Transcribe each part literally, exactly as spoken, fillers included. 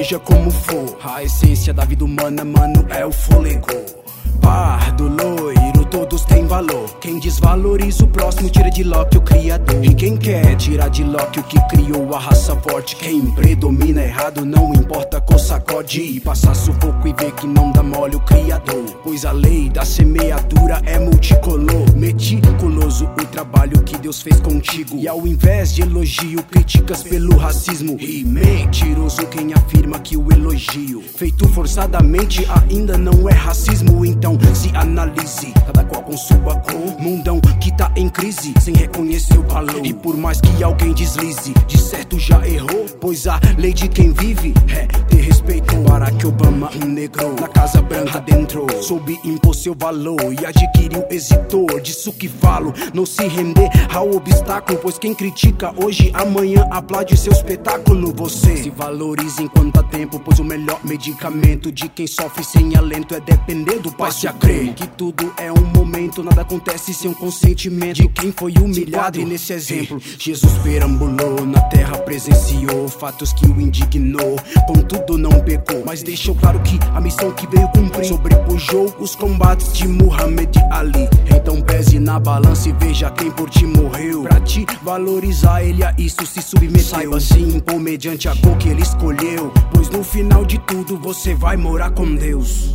seja como for. A essência da vida humana, mano, é o fôlego. Pardo, loiro, todos têm valor. Quem desvaloriza o próximo tira de Loki o criador. E quem quer tirar de Loki o que criou a raça forte? Quem predomina errado não importa a cor, sacode e passar sufoco e ver que não dá mole o criador. Pois a lei da semeadura é multicolor. Meticuloso o trabalho que Deus fez contigo. E ao invés de elogio, críticas pelo racismo. E mentiroso quem afirma que o elogio feito forçadamente ainda não é racismo. Então se analise, cada qual com sua cor. Mundão que tá em crise, sem reconhecer o valor. E por mais que alguém deslize, de certo já errou. Pois a lei de quem vive é ter respeito. Barack Obama, um negro, na Casa Branca adentrou. Soube impor seu valor e adquiriu êxito. Disso que falo, não se render ao obstáculo. Pois quem critica hoje, amanhã aplaude seu espetáculo. Você se valorize enquanto há tempo, pois o melhor medicamento de quem sofre sem alento é depender do passe a crer que tudo é um momento, nada acontece sem um consentimento de quem foi humilhado. E nesse exemplo, Jesus perambulou na terra, presenciou fatos que o indignou, contudo não pecou, mas deixou claro que a missão que veio cumprir sobrepujou os combates de Muhammad Ali. Então pese na balança e veja quem por ti morreu. Pra te valorizar ele a isso se submeteu. Saiba se impor mediante a cor que ele escolheu, pois no final de tudo você vai morar com Deus.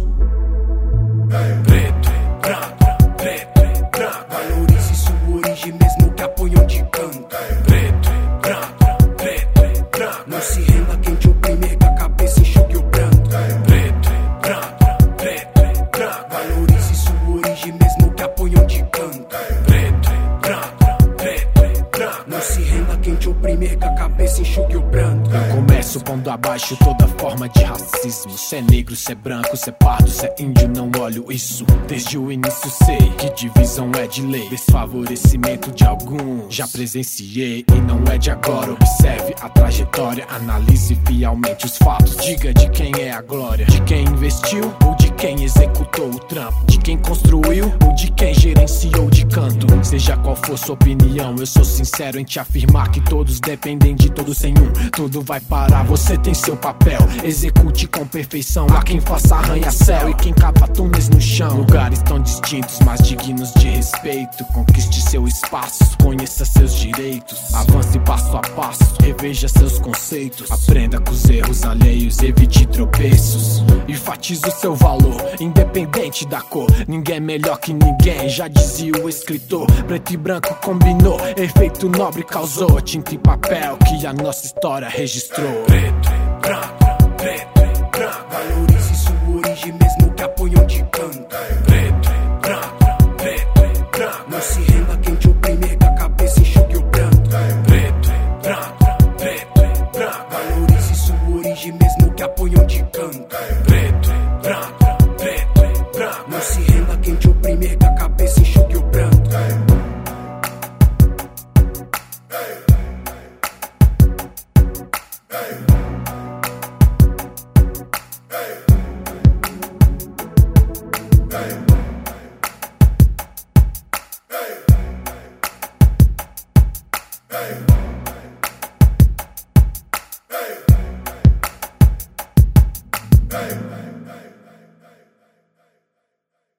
Preto, branco, preto, branco. Valorize sua origem mesmo que apanham de canto. Preto, branco, preto, branco. Não se renda quem te oprime, que a cabeça enxugue o pranto. Preto, branco, preto, branco. Valorize sua origem mesmo que apanham de canto. Preto, branco, preto, branco. Não se renda quem te oprime, que a cabeça enxugue o pranto. Eu começo pondo abaixo toda forma de racismo. Se é negro, se é branco, se é pardo, se é índio, não olho isso. Desde o início sei que divisão é de lei, desfavorecimento de algum já presenciei e não é de agora. Observe a trajetória, analise fielmente os fatos. Diga de quem é a glória, de quem investiu ou de quem executou o trampo, de quem construiu ou de quem gerenciou de canto. Seja qual for sua opinião, eu sou sincero em te afirmar que todos dependem de todos sem um. Tudo vai parar, você tem seu papel, execute com perfeição. Há quem faça arranha-céu e quem cava túneis no chão. Lugares tão distintos, mas dignos de respeito. Conquiste seu espaço, conheça seus direitos. Avance passo a passo, reveja seus conceitos. Aprenda com os erros alheios, evite tropeços. Enfatize o seu valor, independente da cor. Ninguém é melhor que ninguém, já dizia o escritor. Preto e branco combinou, efeito nobre causou. Tinta e papel que a nossa história registrou. Preto, branco, preto, branco. Valorize sua origem mesmo que apanham de canto. Preto, branco, preto, branco. Não se renda quem te oprime, que a cabeça enxugue o pranto. Preto, branco, preto, branco. Valorize sua origem mesmo que apanham de canto. Preto, branco, preto, branco. Não se renda quem te oprime, que a cabeça enxugue o pranto. Hey.